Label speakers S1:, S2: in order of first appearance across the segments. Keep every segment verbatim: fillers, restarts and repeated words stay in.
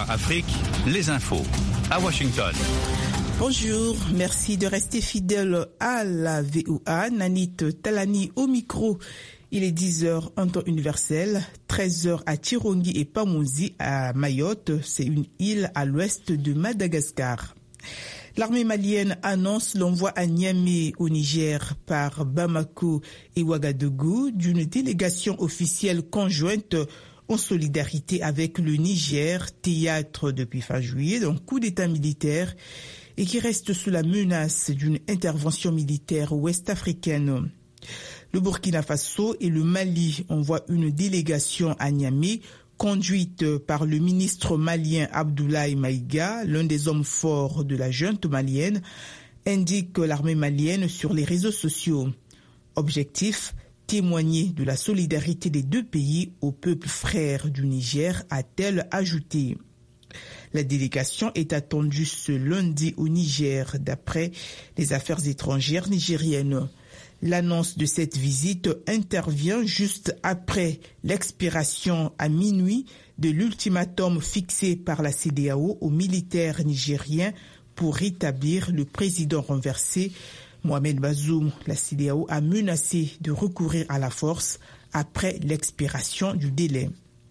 S1: Afrique, les infos à Washington.
S2: Bonjour, merci de rester fidèle à la V O A. Nanit Talani au micro. Il est dix heures en temps universel, treize heures à Tirongi et Pamouzi à Mayotte. C'est une île à l'ouest de Madagascar. L'armée malienne annonce l'envoi à Niamey au Niger par Bamako et Ouagadougou d'une délégation officielle conjointe en solidarité avec le Niger, théâtre depuis fin juillet d'un coup d'état militaire et qui reste sous la menace d'une intervention militaire ouest-africaine. Le Burkina Faso et le Mali envoient une délégation à Niamey conduite par le ministre malien Abdoulaye Maïga, l'un des hommes forts de la junte malienne, indique l'armée malienne sur les réseaux sociaux. Objectif, témoigner de la solidarité des deux pays au peuple frère du Niger, a-t-elle ajouté. La délégation est attendue ce lundi au Niger, d'après les affaires étrangères nigériennes. L'annonce de cette visite intervient juste après l'expiration à minuit de l'ultimatum fixé par la C E D E A O aux militaires nigériens pour rétablir le président renversé. Mohamed Bazoum, la C E D E A O a menacé de recourir à la force après l'expiration du délai.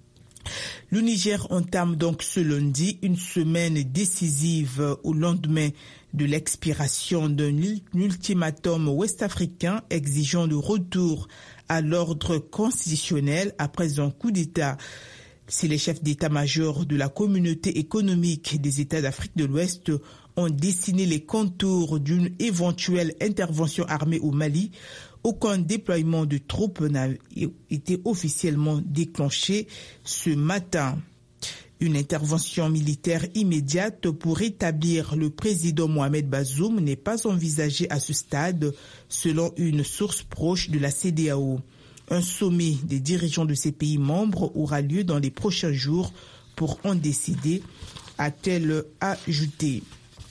S2: Le Niger entame donc ce lundi une semaine décisive au lendemain de l'expiration d'un ultimatum ouest-africain exigeant le retour à l'ordre constitutionnel après un coup d'État. Si les chefs d'état-major de la communauté économique des États d'Afrique de l'Ouest ont dessiné les contours d'une éventuelle intervention armée au Mali, aucun déploiement de troupes n'a été officiellement déclenché ce matin. Une intervention militaire immédiate pour rétablir le président Mohamed Bazoum n'est pas envisagée à ce stade, selon une source proche de la C E D E A O. Un sommet des dirigeants de ces pays membres aura lieu dans les prochains jours pour en décider, a-t-elle ajouté.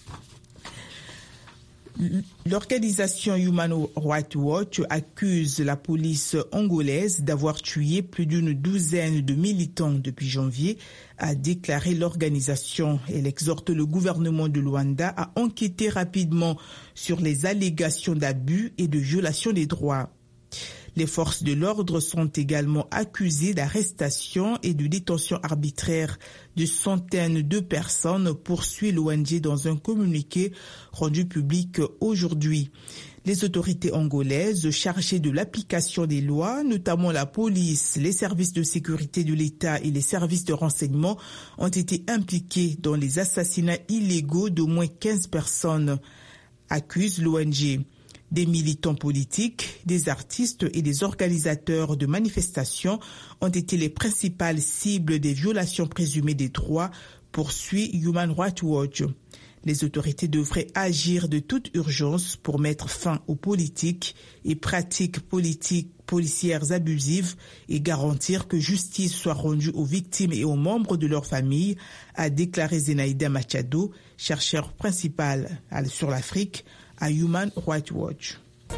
S2: L'organisation Human Rights Watch accuse la police angolaise d'avoir tué plus d'une douzaine de militants depuis janvier, a déclaré l'organisation. Elle exhorte le gouvernement de Luanda à enquêter rapidement sur les allégations d'abus et de violation des droits. Les forces de l'ordre sont également accusées d'arrestation et de détention arbitraire de centaines de personnes, poursuit l'O N G dans un communiqué rendu public aujourd'hui. Les autorités angolaises chargées de l'application des lois, notamment la police, les services de sécurité de l'État et les services de renseignement, ont été impliqués dans les assassinats illégaux d'au moins quinze personnes, accuse l'O N G. Des militants politiques, des artistes et des organisateurs de manifestations ont été les principales cibles des violations présumées des droits, poursuit Human Rights Watch. Les autorités devraient agir de toute urgence pour mettre fin aux politiques et pratiques politiques policières abusives et garantir que justice soit rendue aux victimes et aux membres de leur famille, a déclaré Zenaïda Machado, chercheur principal sur l'Afrique à Human Rights Watch.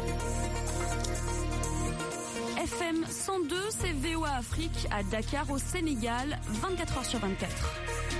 S3: F M cent deux, c'est V O A Afrique à Dakar au Sénégal, vingt-quatre heures sur vingt-quatre.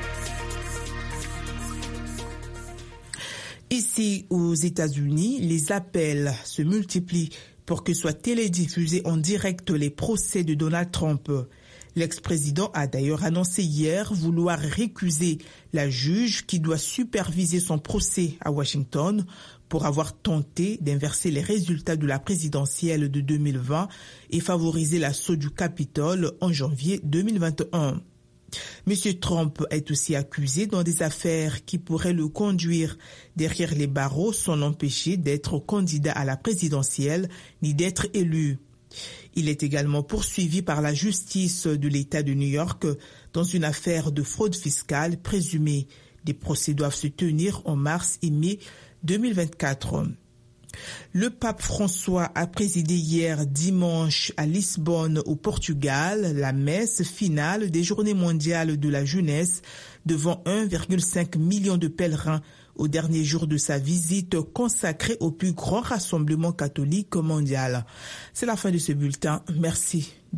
S2: Ici aux États-Unis, les appels se multiplient pour que soient télédiffusés en direct les procès de Donald Trump. L'ex-président a d'ailleurs annoncé hier vouloir récuser la juge qui doit superviser son procès à Washington pour avoir tenté d'inverser les résultats de la présidentielle de deux mille vingt et favoriser l'assaut du Capitole en janvier deux mille vingt et un. Monsieur Trump est aussi accusé dans des affaires qui pourraient le conduire derrière les barreaux sans l'empêcher d'être candidat à la présidentielle ni d'être élu. Il est également poursuivi par la justice de l'État de New York dans une affaire de fraude fiscale présumée. Des procès doivent se tenir en mars et mai deux mille vingt-quatre. Le pape François a présidé hier dimanche à Lisbonne au Portugal la messe finale des Journées mondiales de la jeunesse devant un virgule cinq million de pèlerins au dernier jour de sa visite consacrée au plus grand rassemblement catholique mondial. C'est la fin de ce bulletin. Merci.